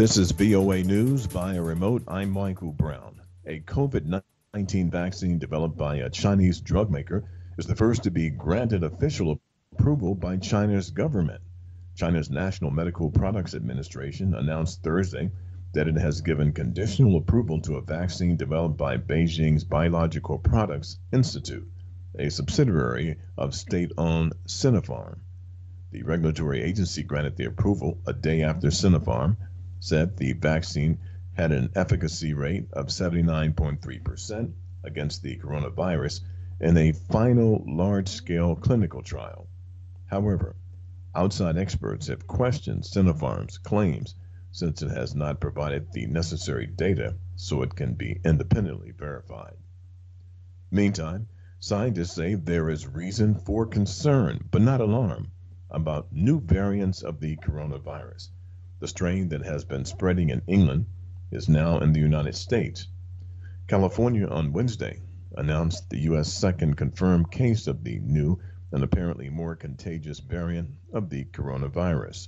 This is VOA News via remote. I'm Michael Brown. A COVID 19 vaccine developed by a Chinese drug maker is the first to be granted official approval by China's government. China's National Medical Products Administration announced Thursday that it has given conditional approval to a vaccine developed by Beijing's Biological Products Institute, a subsidiary of state owned Sinopharm. The regulatory agency granted the approval a day after Sinopharm said the vaccine had an efficacy rate of 79.3% against the coronavirus in a final large scale clinical trial. However, outside experts have questioned Sinopharm's claims since it has not provided the necessary data so it can be independently verified. Meantime, scientists say there is reason for concern, but not alarm, about new variants of the coronavirus. The strain that has been spreading in England is now in the United States. California on Wednesday announced the U.S. second confirmed case of the new and apparently more contagious variant of the coronavirus.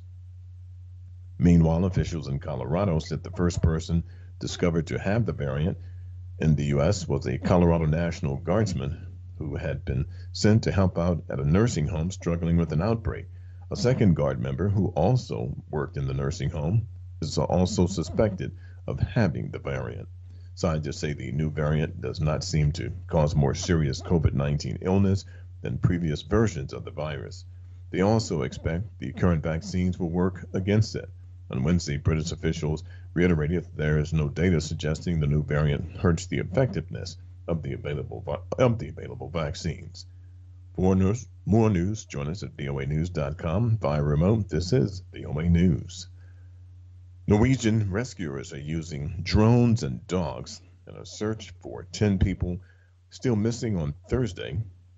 Meanwhile, officials in Colorado said the first person discovered to have the variant in the U.S. was a Colorado National Guardsman who had been sent to help out at a nursing home struggling with an outbreak. A second guard member who also worked in the nursing home is also suspected of having the variant. Scientists say the new variant does not seem to cause more serious COVID-19 illness than previous versions of the virus. They also expect the current vaccines will work against it. On Wednesday, British officials reiterated there is no data suggesting the new variant hurts the effectiveness of the available vaccines. For more news, join us at voanews.com via remote. This is VOA News. Norwegian rescuers are using drones and dogs in a search for 10 people still missing on Thursday,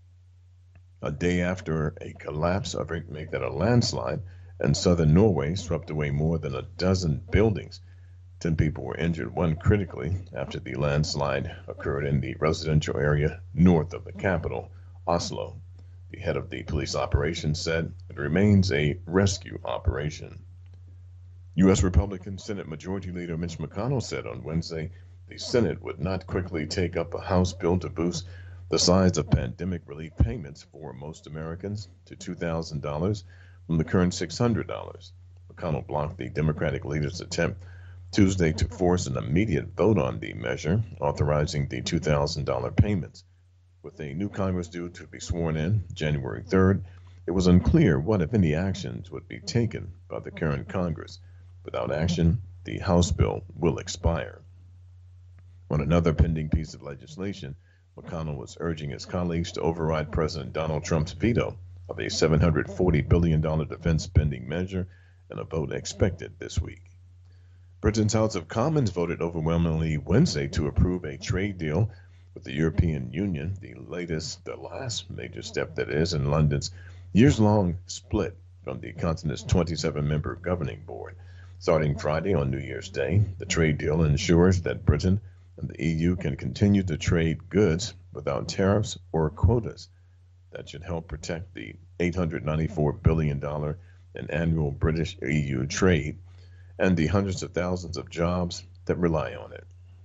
a day after a collapse of a landslide in southern Norway swept away more than a dozen buildings. 10 people were injured, one critically, after the landslide occurred in the residential area north of the capital, Oslo. The head of the police operation said it remains a rescue operation. U.S. Republican Senate Majority Leader Mitch McConnell said on Wednesday the Senate would not quickly take up a House bill to boost the size of pandemic relief payments for most Americans to $2,000 from the current $600. McConnell blocked the Democratic leader's attempt Tuesday to force an immediate vote on the measure authorizing the $2,000 payments. With a new Congress due to be sworn in January 3rd, it was unclear what, if any, actions would be taken by the current Congress. Without action, the House bill will expire. On another pending piece of legislation, McConnell was urging his colleagues to override President Donald Trump's veto of a $740 billion defense spending measure in a vote expected this week. Britain's House of Commons voted overwhelmingly Wednesday to approve a trade deal with the European Union, the last major step that is in London's years-long split from the continent's 27-member governing board. Starting Friday on New Year's Day, the trade deal ensures that Britain and the EU can continue to trade goods without tariffs or quotas. That should help protect the $894 billion in annual British EU trade and the hundreds of thousands of jobs that rely on it.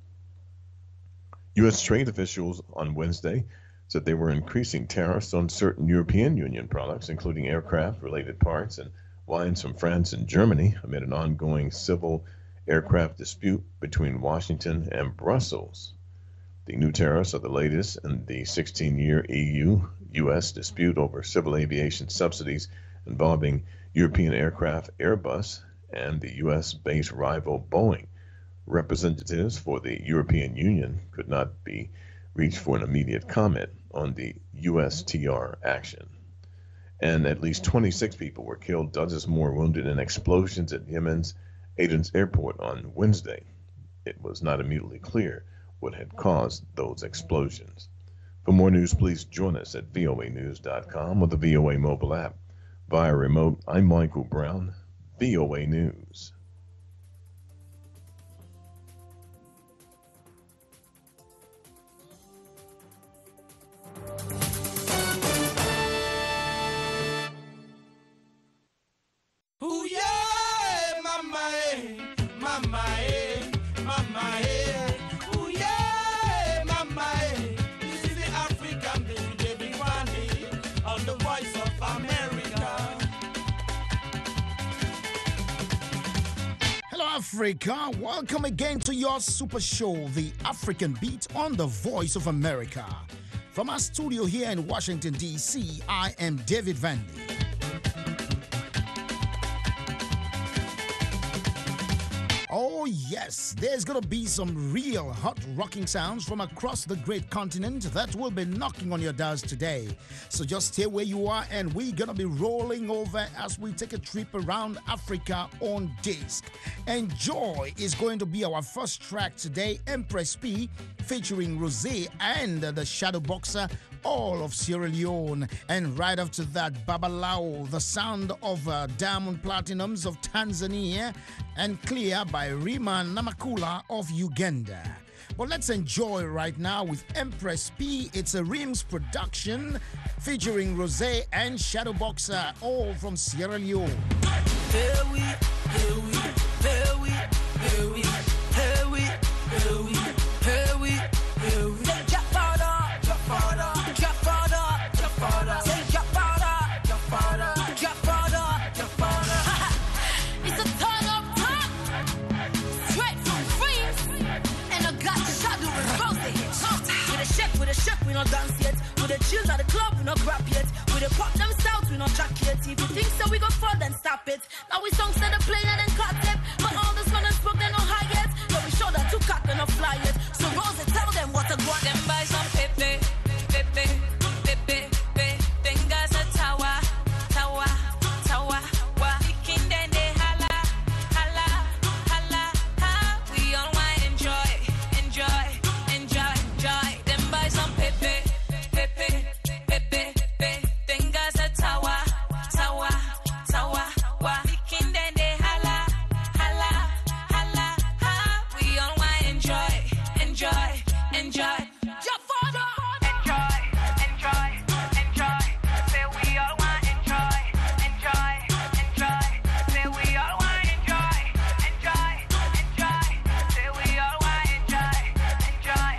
U.S. trade officials on Wednesday said they were increasing tariffs on certain European Union products, including aircraft-related parts and wines from France and Germany, amid an ongoing civil aircraft dispute between Washington and Brussels. The new tariffs are the latest in the 16-year EU-U.S. dispute over civil aviation subsidies involving European aircraft Airbus and the U.S.-based rival Boeing. Representatives for the European Union could not be reached for an immediate comment on the USTR action. And at least 26 people were killed, dozens more wounded in explosions at Yemen's Aden's airport on Wednesday. It was not immediately clear what had caused those explosions. For more news, please join us at voanews.com or the VOA mobile app. Via remote, I'm Michael Brown, VOA News. Ooh, yeah, my man, my Africa. Welcome again to your super show, The African Beat on the Voice of America. From our studio here in Washington, D.C., I am David Vandy. Oh yes, there's gonna be some real hot rocking sounds from across the great continent that will be knocking on your doors today. So just stay where you are and we're gonna be rolling over as we take a trip around Africa on disc. Enjoy is going to be our first track today, Empress P featuring Rosé and the Shadow Boxer, all of Sierra Leone. And right after that, Babalao, the sound of Diamond Platinums of Tanzania, and Clear by Rima Namakula of Uganda. But let's enjoy right now with Empress P. It's a Rims production featuring Rosé and Shadow Boxer, all from Sierra Leone. Here we, here we, here we, here we, here we, here we, here we, here we. Say drop further, drop further, drop further, drop further. Say drop further, drop further, drop further, drop further. It's a turn up top, straight from Freeze, and I got the shadow with Rosé. With a shake, we not dance yet. With a chill at the club, we not grab yet. With a pop them south, we not jack yet. If you think so, we go fall, then stop it. Now we songs that are playing and then cut it. But all this fun and smoke, they no high yet. So we show that two cock, they no fly yet. So Rose, tell them what to go. Them buy some pepe, pepe, pepe, pepe. Fingers a tower, tower, tower. Wa kicking then they holla, holla, holla, ha. We all want enjoy, enjoy, enjoy, enjoy. Them buy some pepe, pepe, pepe, pepe. Fingers a tower, tower, tower. Wa kicking then they holla, holla, holla, ha. We all want enjoy, enjoy, enjoy. Your father. Enjoy, enjoy, enjoy. Say we all want enjoy, enjoy, enjoy. Say we all want enjoy, enjoy, enjoy. Say we all want enjoy, enjoy.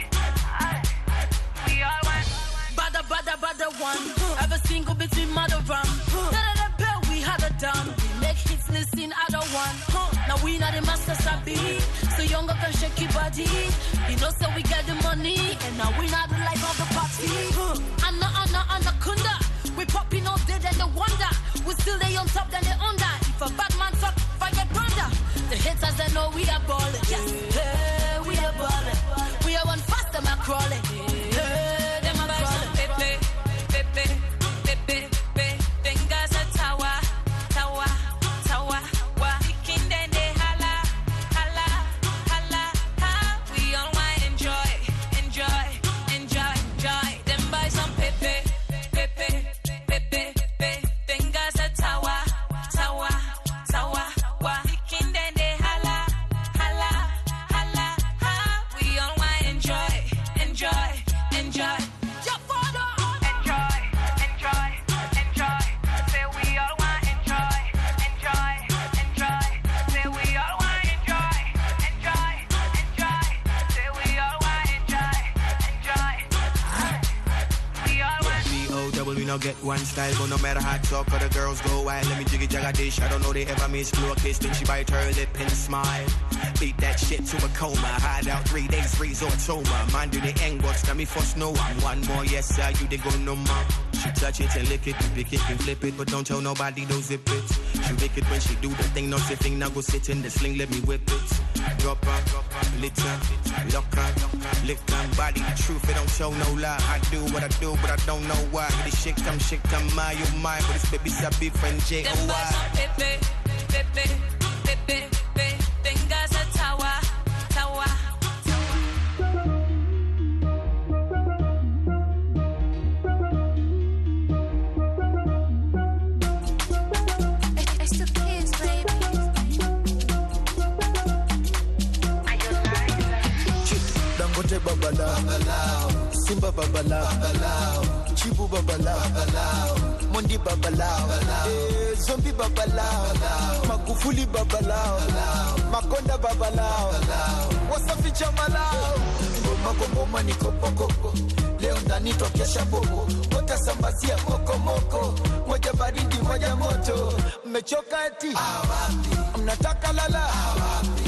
We all want. Bada one. Ever single between mother rum. Da bell we had a done. We make hits listen other one. Now we not the master sabi. So younger can shake your body. You know so we get the money. And now we not the life of the party. Anna kunda. We popping all day then the wonder. We still lay on top then they under. If a bad man fuck, fire thunder. The haters they know we are balling. Yes, hey, we are balling. We are one fast them are crawling. Hey, them are crawling. Pepe, pepe, pepe, pepe. Fingers a tower, tower, tower. Wa kicking then they holla, holla, holla, ha. We all want enjoy, enjoy, enjoy, enjoy. Them buy some pepe, pepe, pepe, pepe. Fingers a tower, tower, tower. Wa kicking then they holla, holla, holla, ha. We all want enjoy, enjoy, enjoy. Your father. Enjoy, enjoy, enjoy. Say we all want enjoy, enjoy, enjoy. Say we all want enjoy, enjoy, enjoy. Say we all want enjoy, enjoy. We all want. B-O-double, we no get one style, but no matter how talk or the girls go wild. Let me jiggy jagga dish. I don't know they ever miss blue kiss. Then she bite her lip and smile. Beat that shit to a coma. Hide out 3 days, resort soma. Mind do the end, but now me first know I'm one more. Yes, sir, you they go no more. She touch it and lick it, pick it and flip it, but don't tell nobody, don't zip it. She make it when she do the thing, no zipping. Now go sit in the sling, let me whip it. Drop her, lit her, lock her, lick her body. The truth, it don't show no lie. I do what I do, but I don't know why. This shit come my, you mine, but this baby sabi friend J Them O boys Y. on pepe, pepe, pepe, pepe. Fingers a tower, tower. It's the kids, baby. Dangote babalao, Simba babalao, Chibu babalao, Mondi babalao, Zombie babalao, Magufuli babalao, Makonda babalao, Wasafi chamalao, Ngoma ni kopokoko, leo ndani tokesha bobo, watasambazia moko, moja baridi moja moto, mmechoka eti, mnataka lala,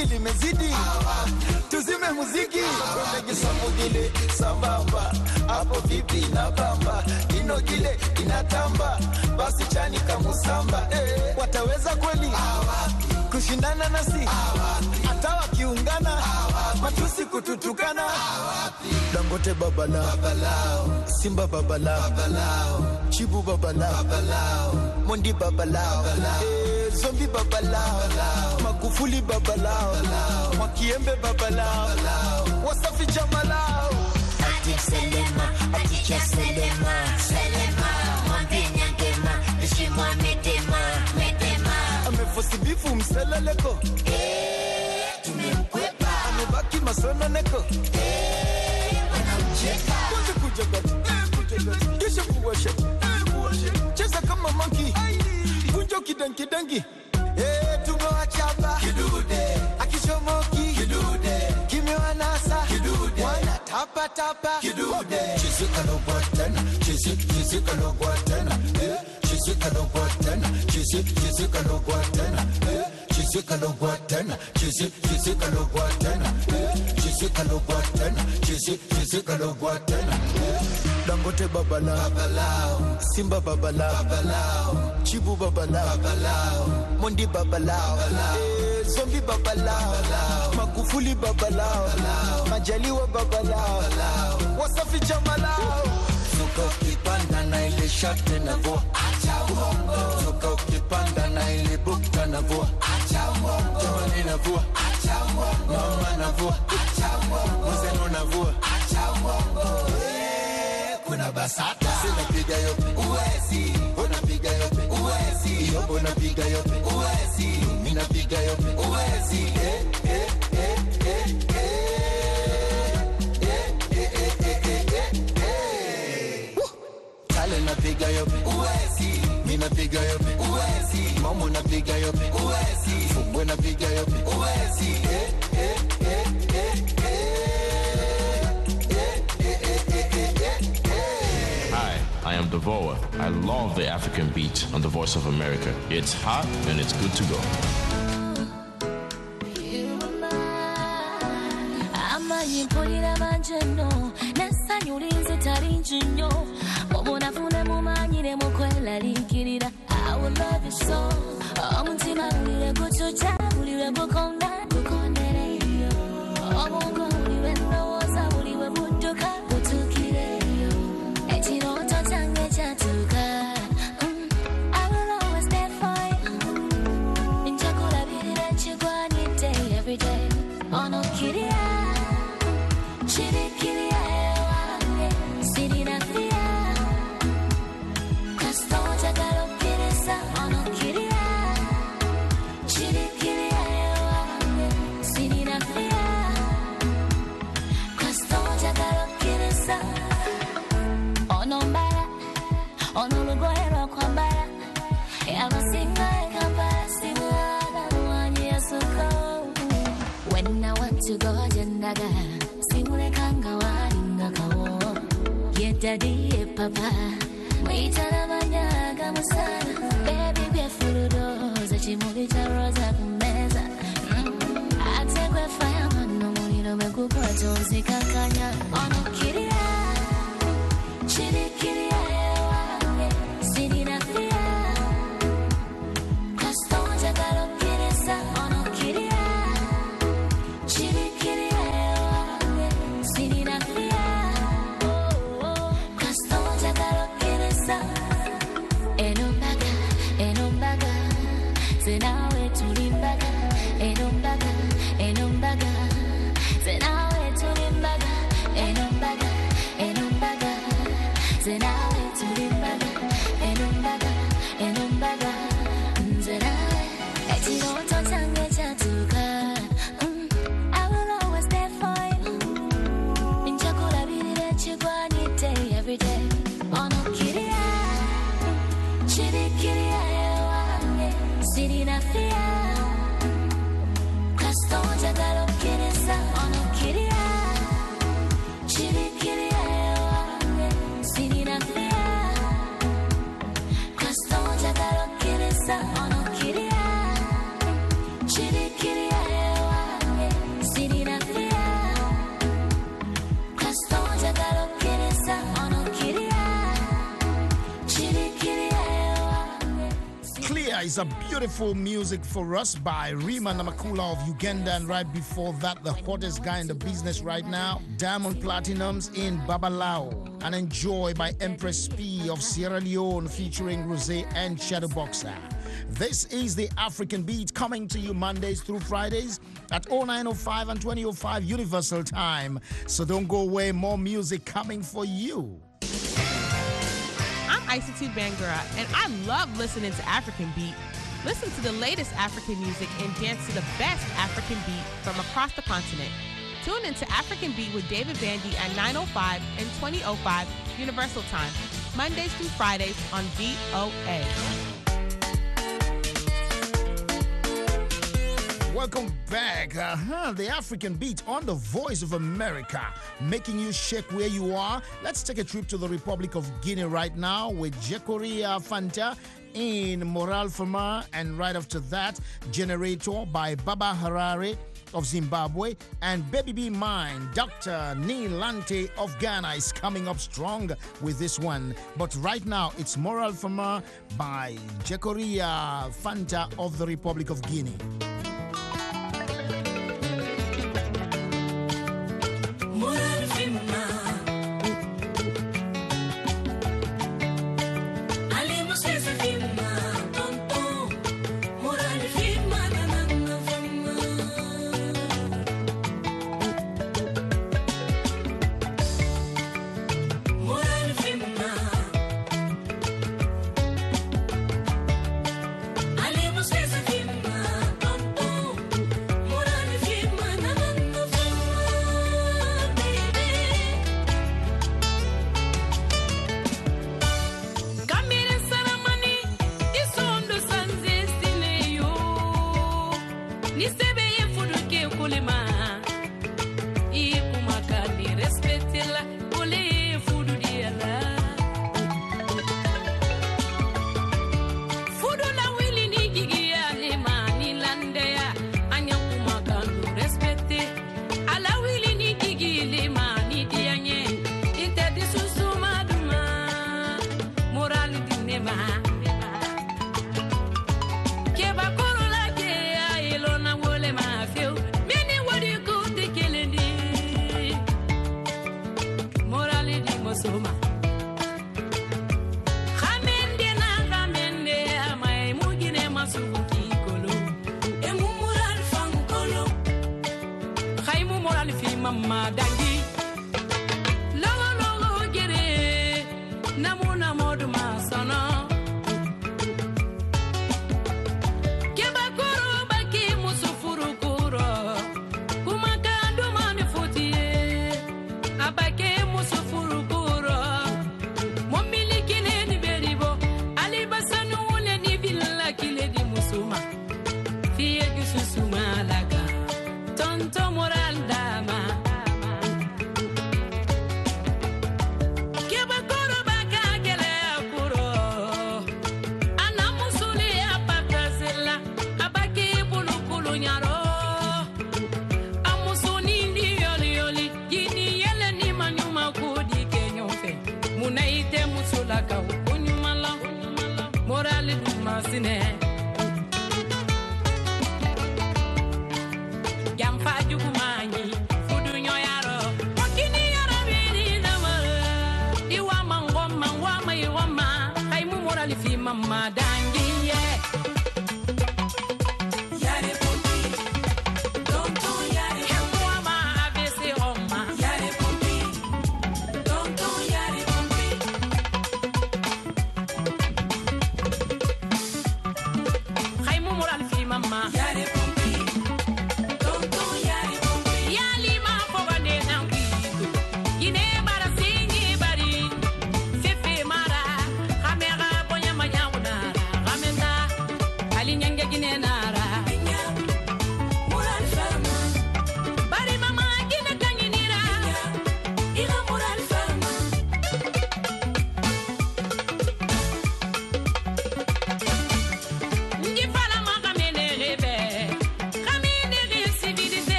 bungi limezidi, tuzime muziki. Kwenye samugile sambamba, hapo vipi na bamba, inogile inatamba, basi chani kamusamba. Wataweza kweli kushindana nasi, hata wakiungana matusi kututukana. Dangote babalao, Simba babalao, Chibu babalao, Mondi babalao, Zombi babalao, Magufuli babalao, Mwakiembe babalao, Wasafi jamalao. Ati selema, ati cha selema, mwambie nyangema, nishimwa medema. Amefosi bifu mseleleko, tumemkwepa. Amebaki masononeko, wanamcheka. kuja gati, kisha kuwasha, cheza kama monkey, kunjo kidangi, tumewachapa kidude, akishomoki kidude, kimewanasa kidude, wana tapa kidude. Chizika no button, chizika no button, chizika no button, chizika no button, chizika no button, chizika no button, chizika no button, chizika no button. Dangote babalao, Simba babalao, Chibu babalao, Mondi babalao, Zombi babalao, Magufuli babalao, Majaliwa babalao, Wasafi jamalao. Zuka ukipanda na ile shate na vo, acha uongo. Zuka ukipanda na ile bukta na vo, acha uongo. Jamani na vo, acha uongo. Mama na vo, acha uongo. Mzeno na vo, acha uongo. Kuna basata, sina piga yope, uwezi. Bona piga yope, uwezi. Yobo na piga yope, uwezi. Mina piga yope, uwezi. Kale na piga yope, uwezi. Mina piga yope, uwezi. Momo na piga yope, uwezi. Fungwe na piga yope, uwezi. Hi, I am Devoa. I love the African beat on the Voice of America. It's hot and it's good to go. I will love you so. Omutima ulire kuchucha, ulire bukonda, bukondereyo. Omungo ulire ndowoza, ulire buduka, butukireyo. Echiroto change chatuka. I will always stand for you. Nchakula birira chigwani day every day. Ono kiria, chirikiria ewange, sirina fia. Kastoja galo kirisa, ono kiria, chirikiria ewange, sirina fia. Kastoja galo kirisa, ono mbara, ono lugohero kwa mbara. Yabasinga ekambara simuaga mwanyi yasuko. When I want to go jendaga, simule kanga waringa kawo. Ye daddy ye papa, mwitana manyaga musana. Baby be fuludoza, chimuli charoza kumeza. Atekwe fire mano muliro mekupa tonzi kankanya. Ono kiria, chirikiria ewange, sirina fia. Kastoja galo kirisa, ono kiria. I will always stand for you. Nchakula birira chigwani day every day. Ono kiria, chirikiria ewange, sirina fia. Kastoja galo kirisa, ono kiria, chirikiria ewange, sirina fia. Kastoja galo kirisa, ono kiria, chirikiria ewange. Tulia is a beautiful music for us by Rima Namakula of Uganda. And right before that, the hottest guy in the business right now, Diamond Platinums in Babalao. And Enjoy by Empress P of Sierra Leone featuring Rosé and Shadowboxer. This is the African Beat coming to you Mondays through Fridays at 0905 and 2005 Universal Time. So don't go away, more music coming for you. I'm Isitude Bangura, and I love listening to African Beat. Listen to the latest African music and dance to the best African beat from across the continent. Tune into African Beat with David Bandy at 9:05 and 20:05 Universal Time, Mondays through Fridays on VOA. Welcome back. The African Beat on the Voice of America, making you shake where you are. Let's take a trip to the Republic of Guinea right now with Jekoria Fanta in Moral Fama, and right after that, Generator by Baba Harare of Zimbabwe, and Baby Be Mine, Dr. Nilante of Ghana is coming up strong with this one. But right now, it's Moral Fama by Jekoria Fanta of the Republic of Guinea.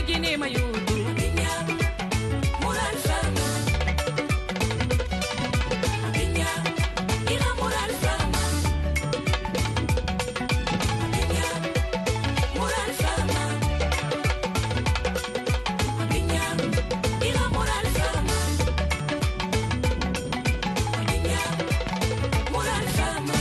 Gine mayudu Abinya Mural Farma Abinya Ila Mural Farma Abinya Mural Farma Abinya Ila Mural Farma Abinya Mural Farma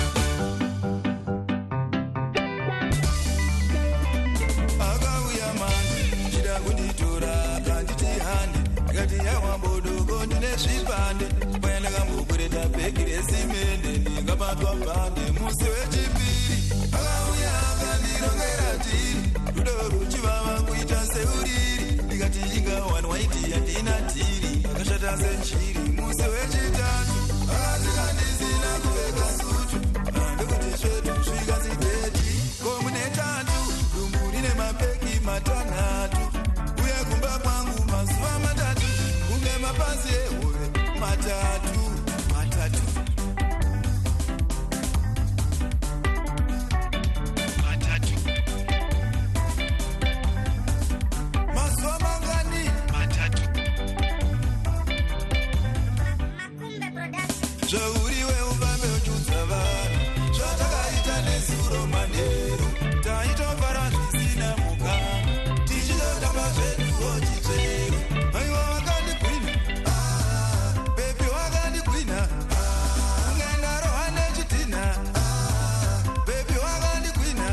Agauya mani jida kunditora kanditi hande ngati yawambodo kondine zvipande kwenda kambokureta pekire simende ndingapatwa pande musi wechipiri akauya akandirongera tiri rudo ruchivava kuita seuriri ndikati ingawani waiti yandina tiri akashata senchiri musi wechitatu akati kandisina kupfeka sutu ndekuti zvedu zvikazideti komune tatu dumbu rine mapeki matanhatu uye kumba kwangu mazuva matatu kunge mapazi ehove matatu matatu matatu mazuva mangani matatu zvauriwe ufambe uchudza vanhu zvatakaita nesuro manheru taitofara zvisina mukana tichitotamba zveduwo chichero aiwa wakandigwina bebi wakandigwina ungaenda roha nechidhina bebi wakandigwina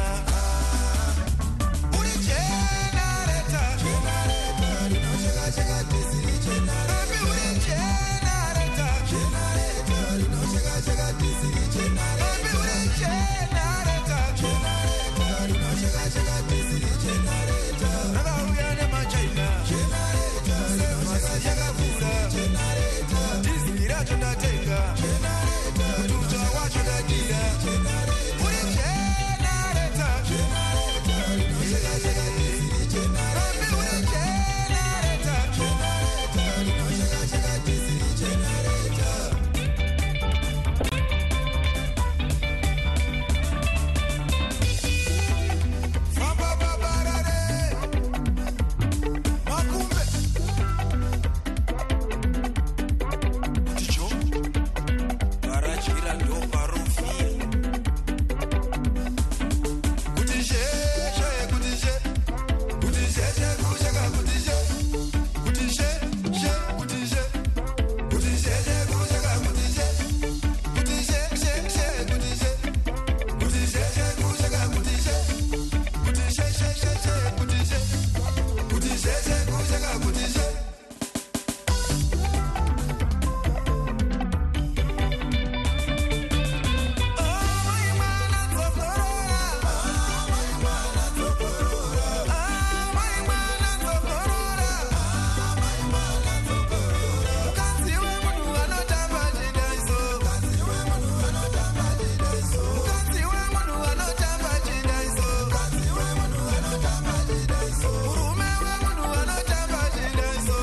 uri jenareta rinochekacheka dhisiri bebi uri jenareta rinochekacheka dhisiri bebi uri jenareta rinochekacheka dhisiri rakauya nemachaina semasi yakakura dhisiri racho ndatenga mututa wacho ndadira uri jenareta rinochekacheka dhisiri bebi uri jenareta rinochekacheka dhisiri Murume wemunhu anotamba chida iso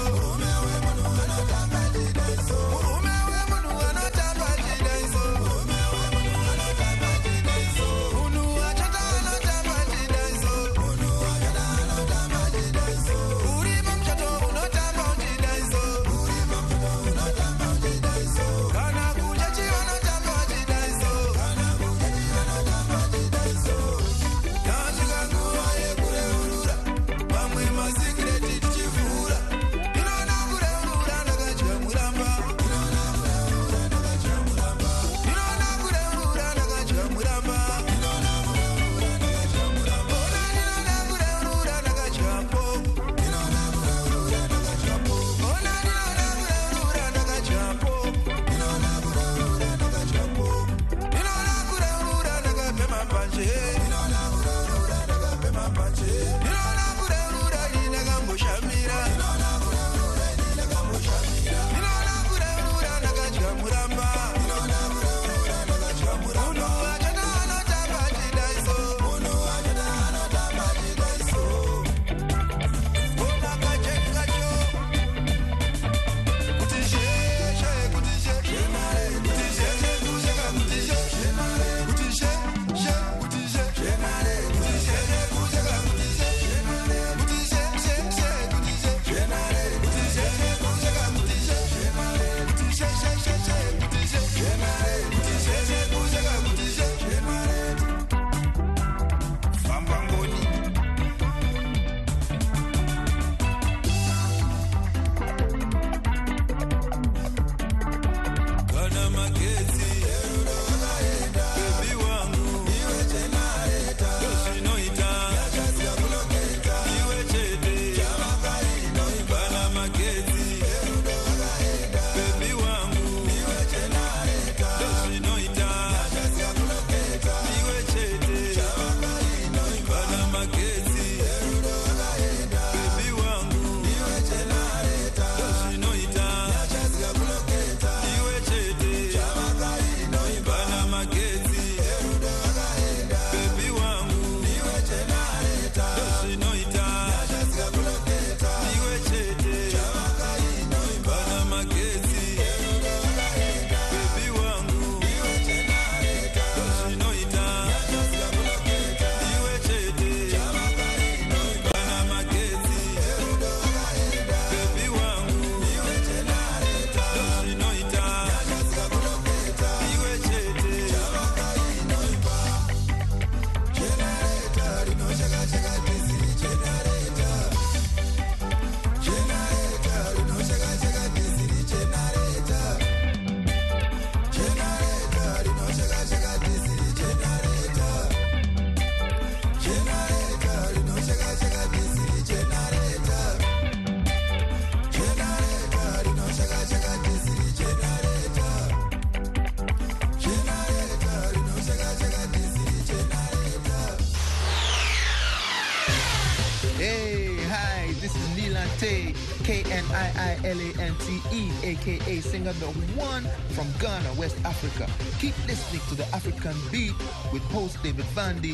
Niilante, Kniilante, aka singer the one from Ghana, West Africa. Keep listening to the African Beat with host David Vandy.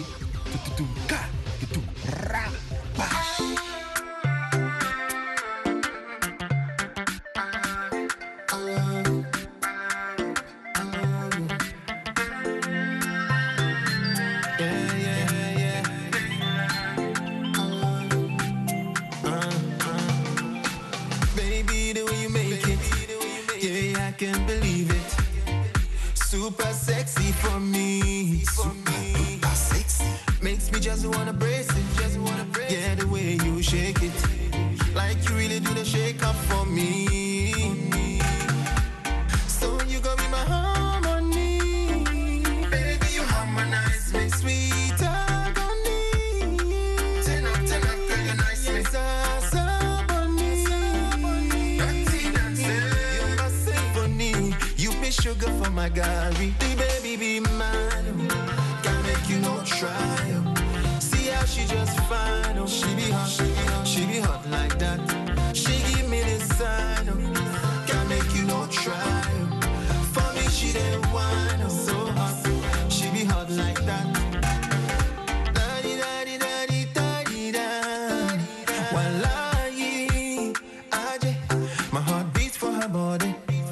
Baby, the way you make it, yeah, I can't believe it. Super sexy for me, super sexy. Makes me just wanna brace it, yeah, the way you shake it, like you really do the shake up for me. So you gon' be my harmony, baby, you harmonize me, sweet agony. 10 up, girl, you're nice, me. Sugar for my Gary, the baby be mine. Can't make you no try. See how she just fine. Oh, she be hot like that. She give me the sign. Can't make you no try. For me she the one. So hot, she be hot like that. Da-di, da-di, da-di, da-di, da. Wallahi, Aje, my heart beats for her body.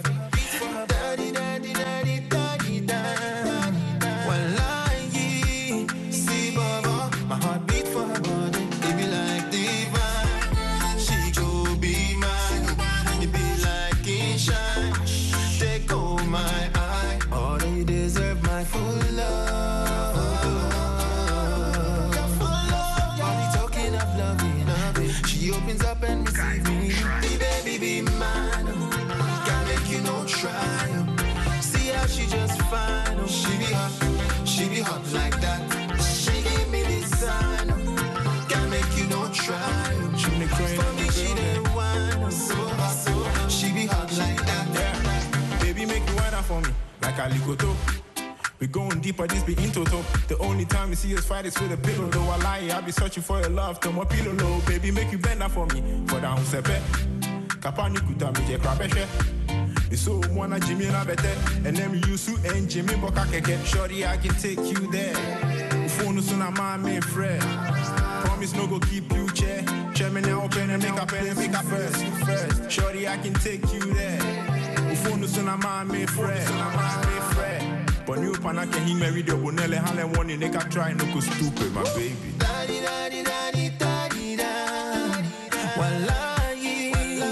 And receive me, the baby be mine. Can't make you no try. See how she just fine. Oh, she be hot like that. She give me this sign. Can't make you no try. She me crazy for me, she the one. So she be hot like that. Yeah. Baby, make you wine up for me like a ligoto. We going deeper, this be in toto. The only time you see us fight is with a pillow. Though I lie, I be searching for your love. To my pillow low, baby, make you bend that for me. For down sepe, kapani kuta mi je krabeshe. You so wanna Jimmy na bete, and then you su and Jimmy boka keke. Shorty, I can take you there. Phone suna ma me friend. Promise no go keep you chair. Chairman now open and make up first. Shorty, I can take you there. Phone suna ma me friend. But you pana can he marry the bonelle Harlem one in nigga try no go stupid, my baby. Daddy, daddy, daddy, daddy, daddy. Wallahi,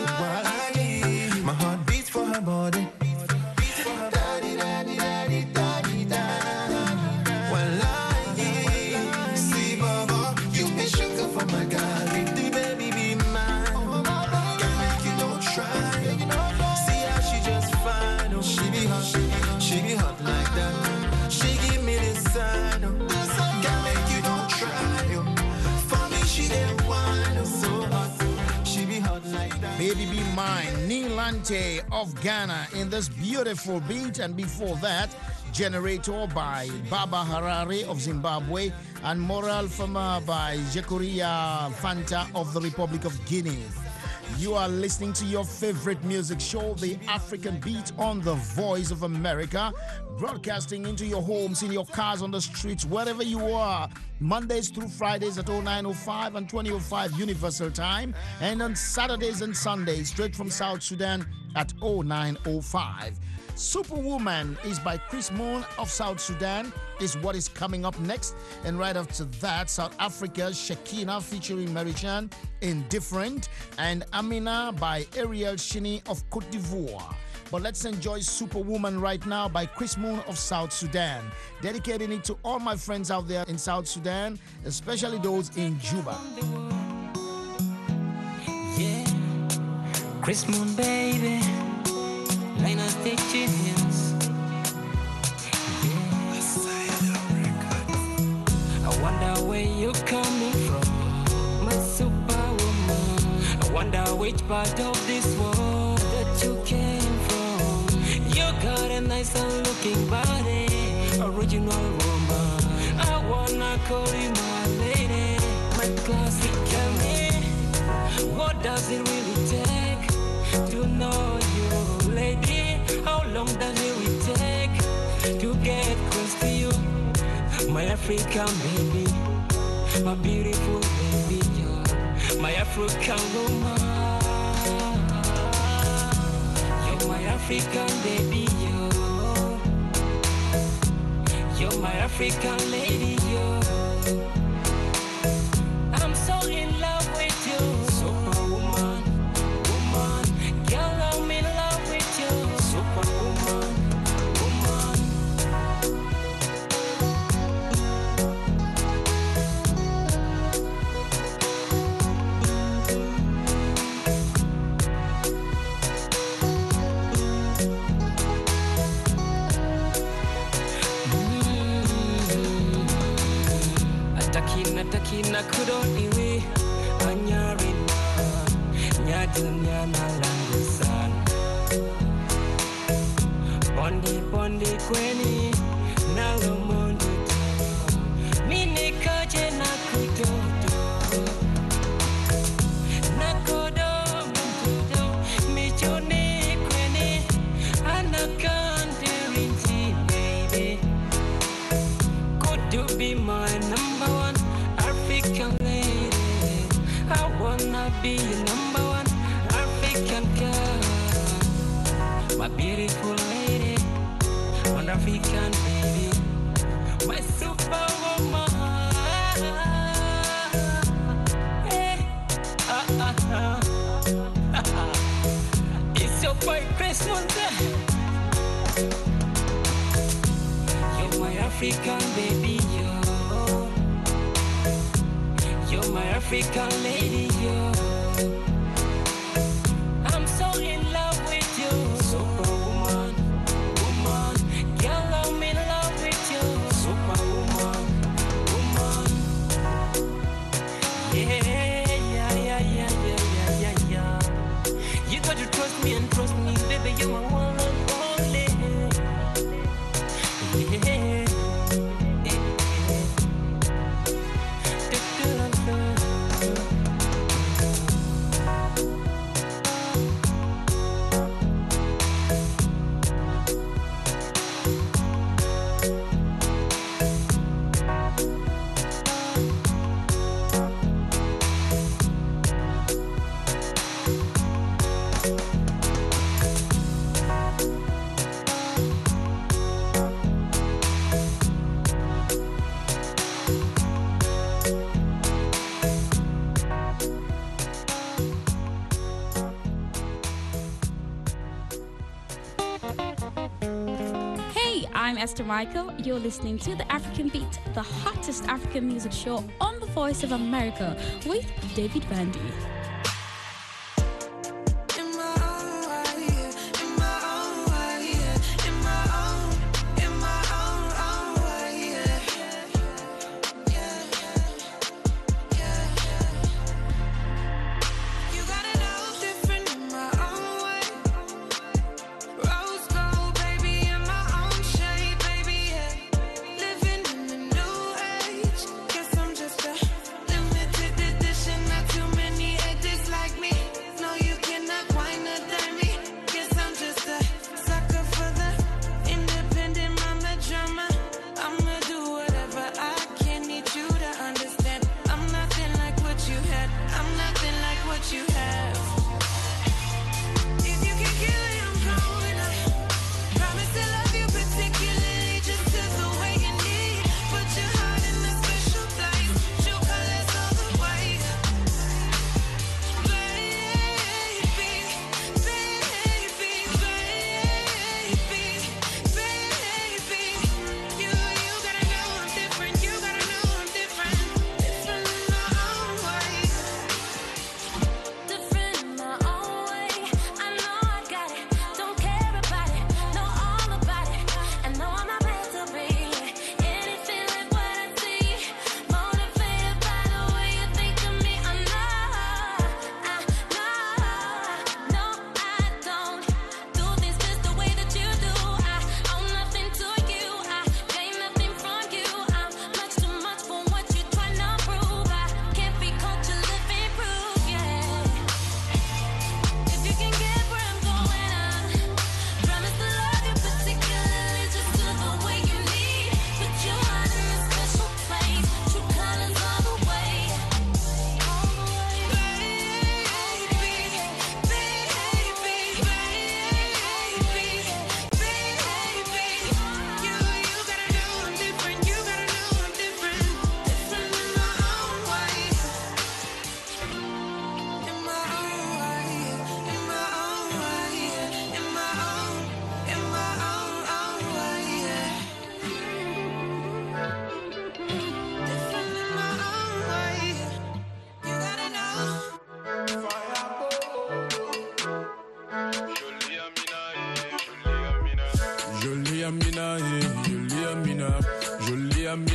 my heart beats for her body. Daddy, daddy, daddy, daddy, daddy. Wallahi, see Baba, you be sugar for my Gary. The baby be mine. Can't make you no try. See how she just fine. Oh, she be hot like that. She give me this sign. Can't make you no try. For me she the one. So hot, she be hot like that. Baby Be Mine, Niilante of Ghana in this beautiful beat. And before that, Generator by Baba Harare of Zimbabwe and Moral Fama by Jekoria Fanta of the Republic of Guinea. You are listening to your favorite music show, The African Beat, on the Voice of America, broadcasting into your homes, in your cars, on the streets, wherever you are, Mondays through Fridays at 09:05 and 20:05 Universal Time, and on Saturdays and Sundays, straight from South Sudan at 09:05. Superwoman is by Chris Moon of South Sudan is what is coming up next. And right after that, South Africa's Shakina featuring Marichan in Different, and Amina by Ariel Shini of Cote d'Ivoire. But let's enjoy Superwoman right now by Chris Moon of South Sudan. Dedicating it to all my friends out there in South Sudan, especially those in Juba. Yeah, Chris Moon, baby. Line of the genius. Yeah. I wonder where you're coming from, my superwoman. I wonder which part of this world that you came from. You got a nice and looking body, original woman. I wanna call you my lady, my classic Camry. What does it really take to know you, lady? How long does it really take to get close to you? My African baby, my beautiful baby, you're my African woman. You're my African baby, you're my African lady, I'm so in love with you, superwoman, woman. Girl, I'm in love with you, superwoman, woman. Atakina kudoniwe anyarina nyadunya na langu sana Bondi kweni na lomondo mini kaje na kudodo na kodo michoni kweni anakandirinti baby. Could you be my number one African lady? I wanna be your number one African girl. My beautiful lady, one African baby, my superwoman. Hey, It's your boy Christmas Day. You're my African baby, you're my African lady, I'm so in love with you, superwoman, woman. Girl, I'm in love with you, superwoman, woman. Yeah. You got to trust me and trust me, baby, you're my one and only. Yeah. I'm Esther Michael. You're listening to The African Beat, the hottest African music show on the Voice of America with David Vandy. Limited edition, not too many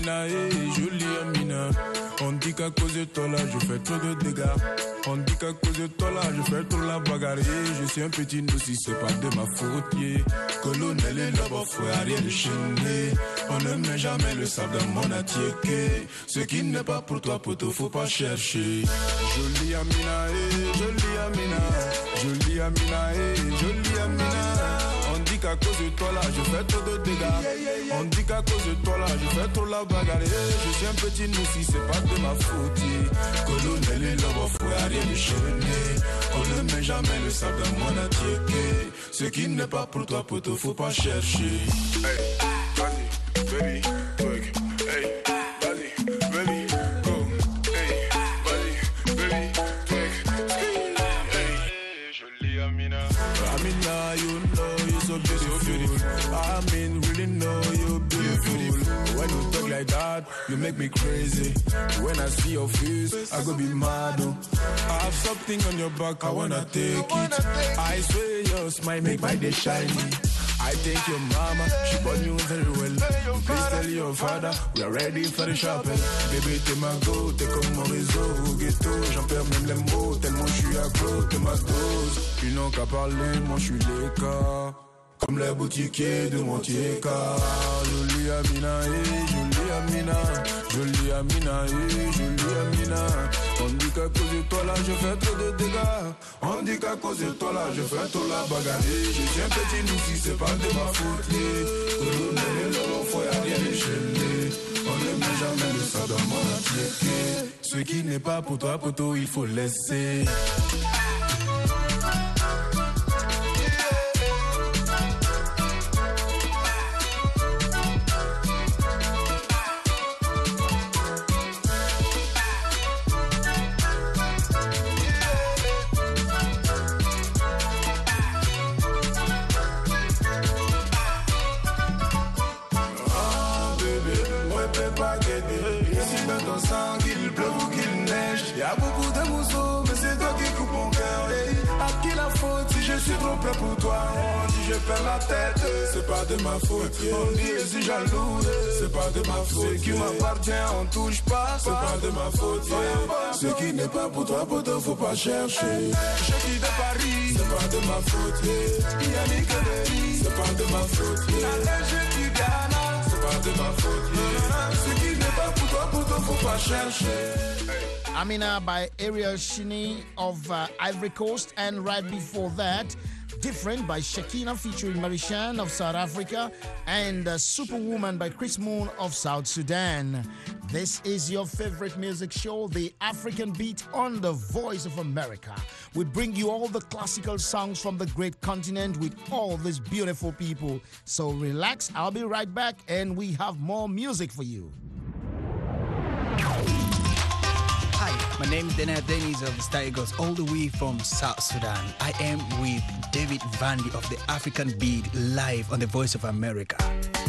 Amina, jolie Amina. On dit qu'à cause de toi là, je fais trop de dégâts. On dit qu'à cause de toi là, je fais trop la bagarre. Je suis un petit nous si c'est pas de ma faute. Yeah. Colonel et là-bas, faut rien de chaîner. On ne met jamais le sable dans mon attiéké. Ce qui n'est pas pour toi, poteau, faut pas chercher. Jolie Amina, jolie Amina. Jolie Amina, jolie Amina. On dit qu'à cause de toi là, je fais trop de dégâts. On dit qu'à cause de toi là, je fais trop la bagarre. Je suis un petit nous si c'est pas de ma faute. Colonel et là-bas, faut rien de chaîner. On ne met jamais le sable dans mon attiéké. Ce qui n'est pas pour toi, poteau, faut pas chercher. Hey, vas-y, baby, quick. Hey, vas-y, baby, go. Hey, vas-y, baby, quick. Hey, jolie Amina. Amina, you know you're so beautiful. I mean, really know you're beautiful. When you talk like that, you make me crazy. When I see your face, I go be mad. I have something on your back, I wanna take it. I swear your smile make my day shiny. I thank your mama, she born you very well. Please tell your father, we are ready for the shopping. Baby, t'es ma go, t'es comme mon réseau. Ghetto, j'en perds même les mots, tellement je suis accro, t'es ma dose. Ils n'ont qu'à parler, moi je suis l'écart. Comme les boutiquiers de Montieka. Jolie Amina, jolie Amina. Jolie Amina, jolie Amina. On dit qu'à cause de toi là, je fais trop de dégâts. On dit qu'à cause de toi là, je fais trop la bagarre. Je suis un petit nous si c'est pas de ma faute. Colonel et l'homme, faut y rien déchaîner. On ne met jamais le sang dans mon attiéké. Ce qui n'est pas pour toi, poteau, il faut laisser. Qu'il pleuve ou qu'il neige, y a beaucoup de mousseaux, mais c'est toi qui coupe mon cœur. Hey, à qui la faute si je suis trop près pour toi? On dit je perds la tête, c'est pas de ma faute. On dit je suis jaloux, c'est pas de ma faute. Ce qui m'appartient, on touche pas, c'est pas de ma faute. Ce qui n'est pas pour toi, poteau, faut pas chercher. Je vis de Paris, c'est pas de ma faute. Yannick Delis, c'est pas de ma faute. La je du Ghana, c'est pas de ma faute. Ce qui n'est pas pour toi, poteau, faut pas chercher. Amina by Ariel Shini of Ivory Coast, and right before that, Different by Shekina featuring Marishan of South Africa, and Superwoman by Chris Moon of South Sudan. This is your favorite music show, The African Beat, on the Voice of America. We bring you all the classical songs from the great continent with all these beautiful people. So relax, I'll be right back, and we have more music for you. Hi, my name is Dana Dennis of the Star Eagles, all the way from South Sudan. I am with David Vandy of the African Beat, live on the Voice of America.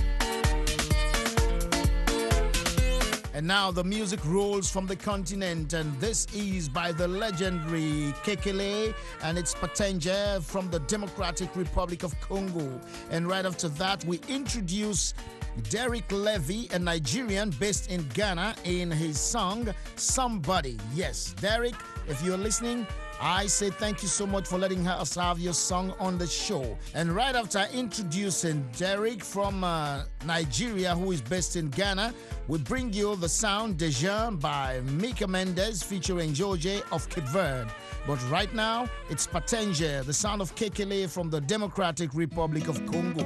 And now the music rolls from the continent, and this is by the legendary Kekele, and it's Patenje from the Democratic Republic of Congo. And right after that, we introduce Derek Levy, a Nigerian based in Ghana, in his song, Somebody. Yes, Derek, if you're listening, I say thank you so much for letting us have your song on the show. And right after introducing Derek from Nigeria, who is based in Ghana, we bring you the sound Deja by Mika Mendes featuring George of Cape Verde. But right now, it's Patenje, the sound of Kekele from the Democratic Republic of Congo.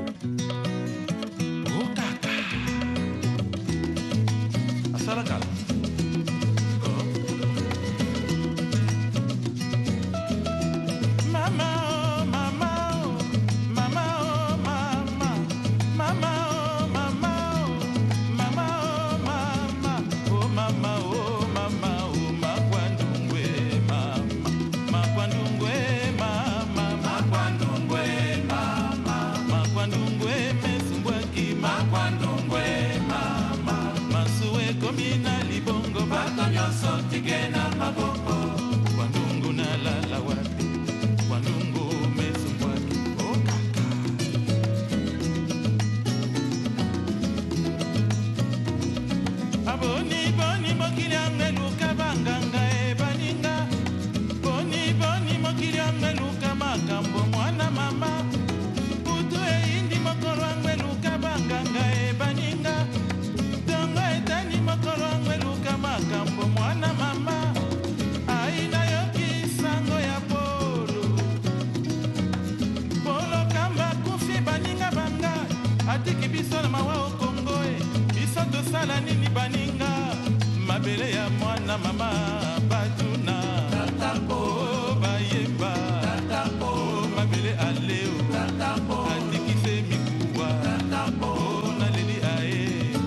kosala nini baninga mabele ya mwana mama batuna oh bayemba oh mabele aleo atikise mikuwa oh naleli ae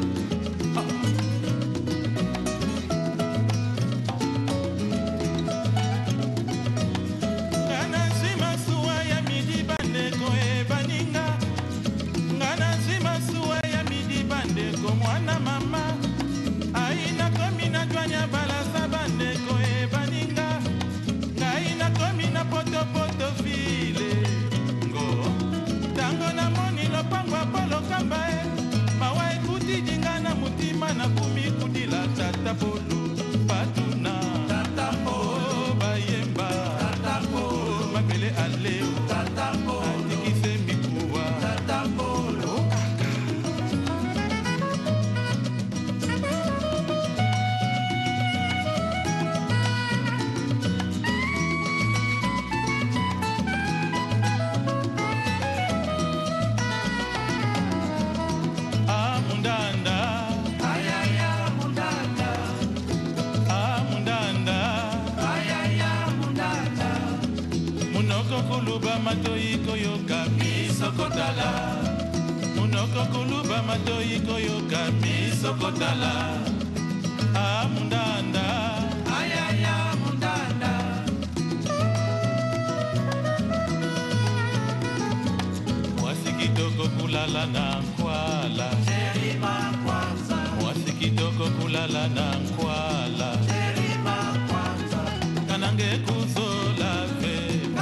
ngana zima suwa ya midi bandeko e baninga ngana zima suwa ya midi bandeko mwana mama aina komi na jwanya balasa bandeko e baninga ngaina komi na poto file ngo tango na moni lopango apolo kamba e mawa ekuti jinga na mutima na kumi kudila tata polo patuna tata o bayemba tata o mabele aleo tata o atikise mikuwa tata polo kuluba matoi koyoka misokotala munoko kuluba matoi koyoka misokotala amundanda ayaya mundanda mwasi kitoko kulala na nkwala Sherima kwanza mwasi kitoko kulala na nkwala Sherima kwanza kanange kuzola ve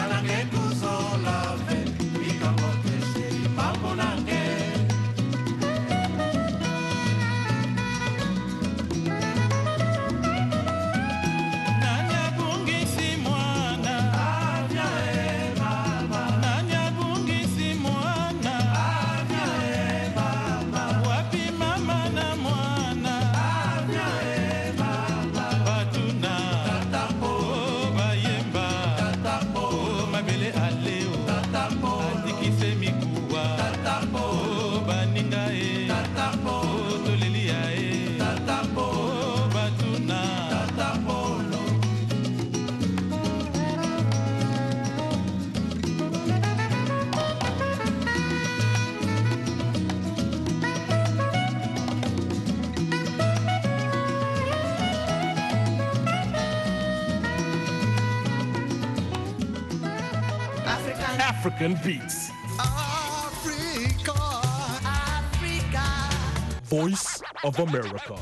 African beats. Africa. Africa. Voice of America.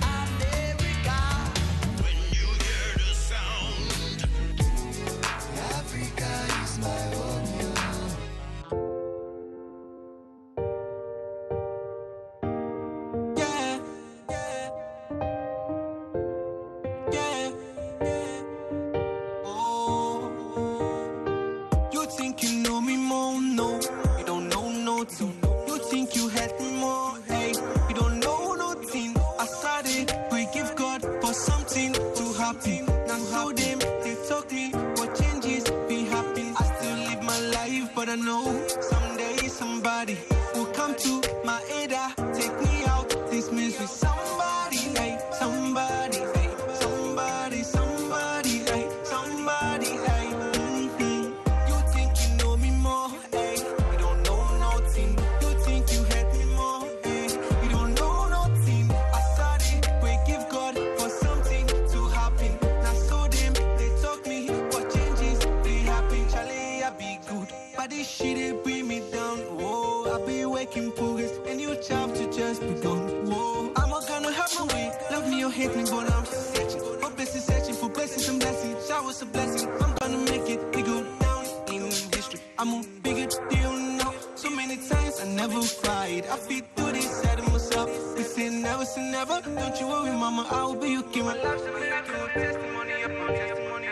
When you hear the sound, Africa is my home. But I know someday somebody will come to my aid, take me out this misery. Somebody, hey, somebody, hey, somebody, somebody, hey, somebody, hey. You think you know me more, hey? You don't know nothing. You think you hate me more, hey? You don't know nothing. I started, we give God for something to happen. Now so them they talk me, but changes they happen. Charlie, I be good. But this shit, it bring me down, whoa. I be waking progress, and you chop to just begun, whoa. I'm not gonna have my way, love me or hate me, but I'm still searching. For blessings, searching for blessings and blessings. Showers of blessing, I'm gonna make it. We go down in history, I'm a bigger deal now. So many times I never cried, I feel through this side of myself. We say never, don't you worry, mama, I will be your king. My life's a miracle, testimony upon testimony,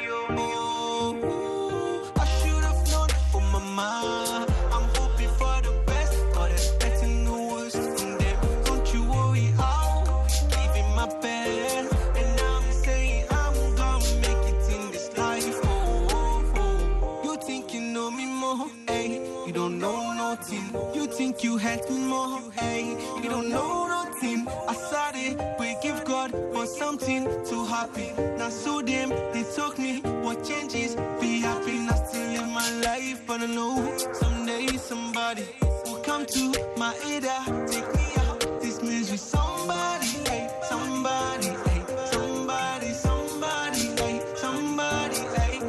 oh. I should have known for mama. I'm hoping for the best, but expecting the worst from them. Don't you worry, I'll give in my best. And I'm saying I'm gonna make it in this life. Oh. You think you know me more, hey? You don't know nothing. You think you hate me more, hey? You don't know nothing. something. I saw it, we give God for something to happy. Now so them, they talk me, what changes, be happy. Now still live my life, but I know someday somebody will come to my aid, take me out this misery. Somebody, hey, somebody, hey, somebody, somebody, hey, somebody, hey.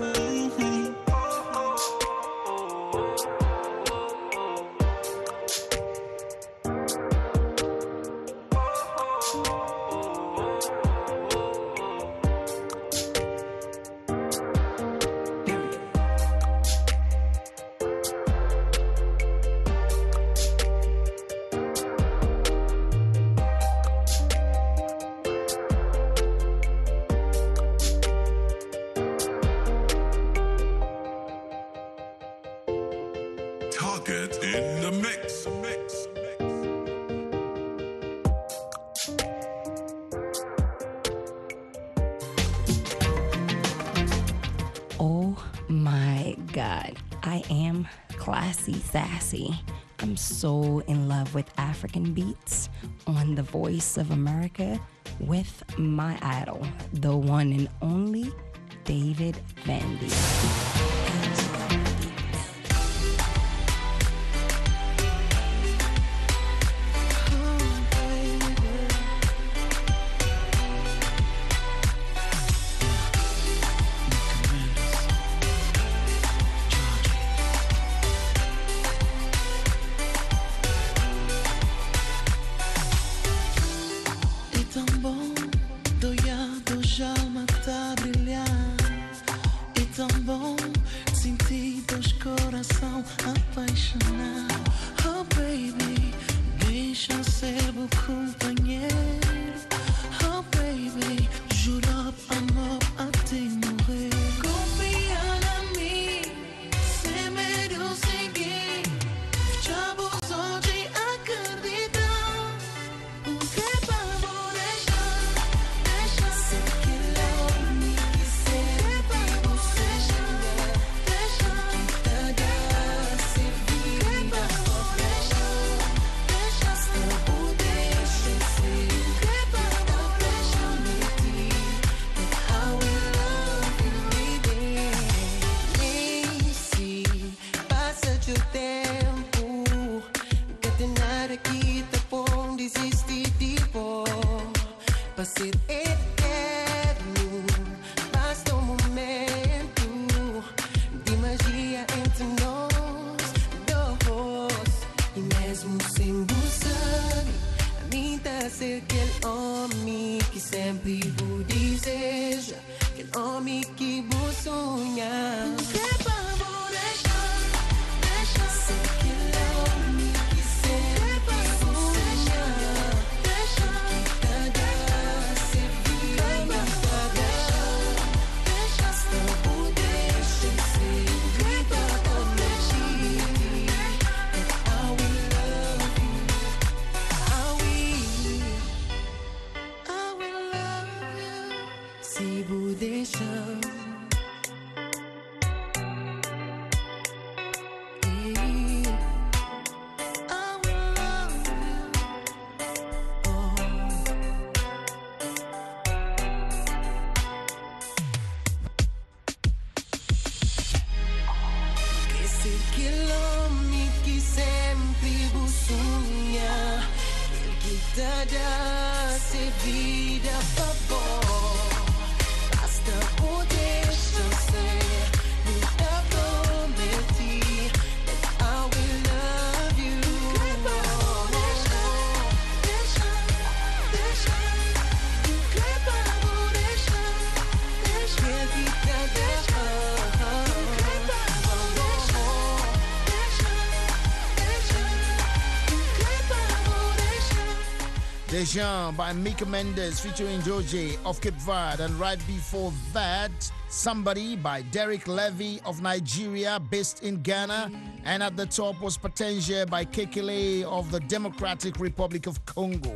Target in the mix. Oh my God, I am classy sassy. I'm so in love with African beats on the Voice of America with my idol, the one and only David Vandy. Dejan by Mika Mendes featuring Joji of Cape Verde, and right before that, Somebody by Derek Levy of Nigeria, based in Ghana, and at the top was Potentia by Kekele of the Democratic Republic of Congo.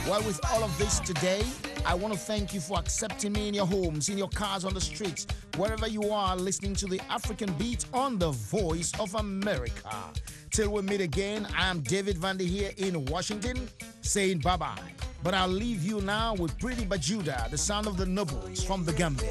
Well, with all of this today, I want to thank you for accepting me in your homes, in your cars, on the streets, wherever you are listening to the African Beat on the Voice of America. Till we meet again, I am David Vandy here in Washington saying bye-bye. But I'll leave you now with Pretty Bajuda, the sound of the nobles from the Gambia.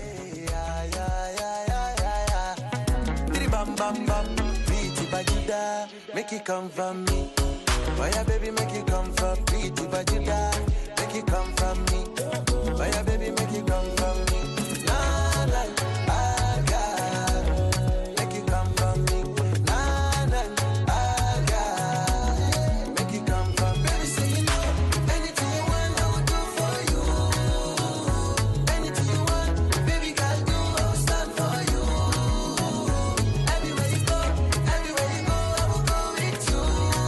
Bam bam bam, Pretty Bajuda, make it come from me. Oh yeah, baby, make it come from Pretty Bajuda, make it come from me. Oh yeah, baby, make it come from me. Nah, nah, I got, make it come from me. Nah, nah, I got, make it come from me. Baby, say you know, anything you want, I will do for you. Anything you want, baby, girl, do, I'll stand for you. Everywhere you go, I will go with you.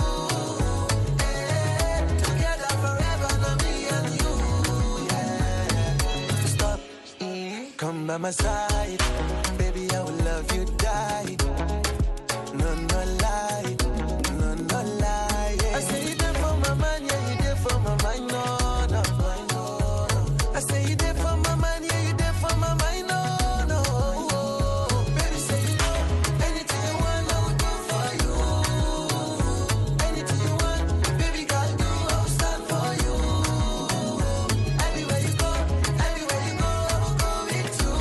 Together forever, not me and you. Yeah. Stop, come by my side, baby, I will love you, die. No, no lie, no, no lie. Yeah. I say you there for my man, yeah, you there for my mind, no, no, no. I say you there for my man, yeah, you there for my mind, no, no. Baby, say you know, anything you want, I will do for you. Anything you want, baby, girl, do, I'll stand for you. Everywhere you go, I will go with you.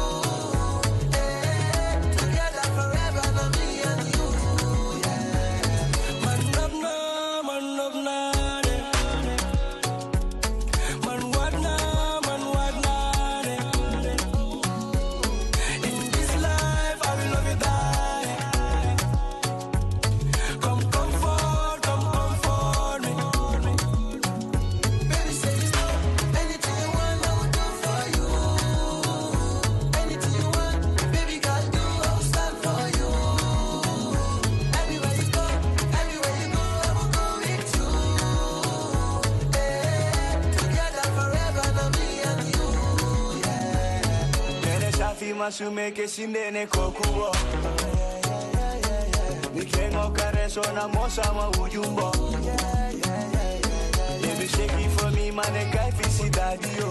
Together forever, not me and you. Man love na, man love na, man what na, man what na. In this life, I will love you die. Come comfort me. Baby, say you know, anything you want, I will do for you. Anything you want, baby, girl, do, I'll stand for you. Everywhere you go, I will go with you. Together forever, not me and you. Nene shafi masumeke sindene kokubo. Nikengo kareso na mosa ma ujumbo. Baby, shake it for me, man, I can't feel daddy, yo.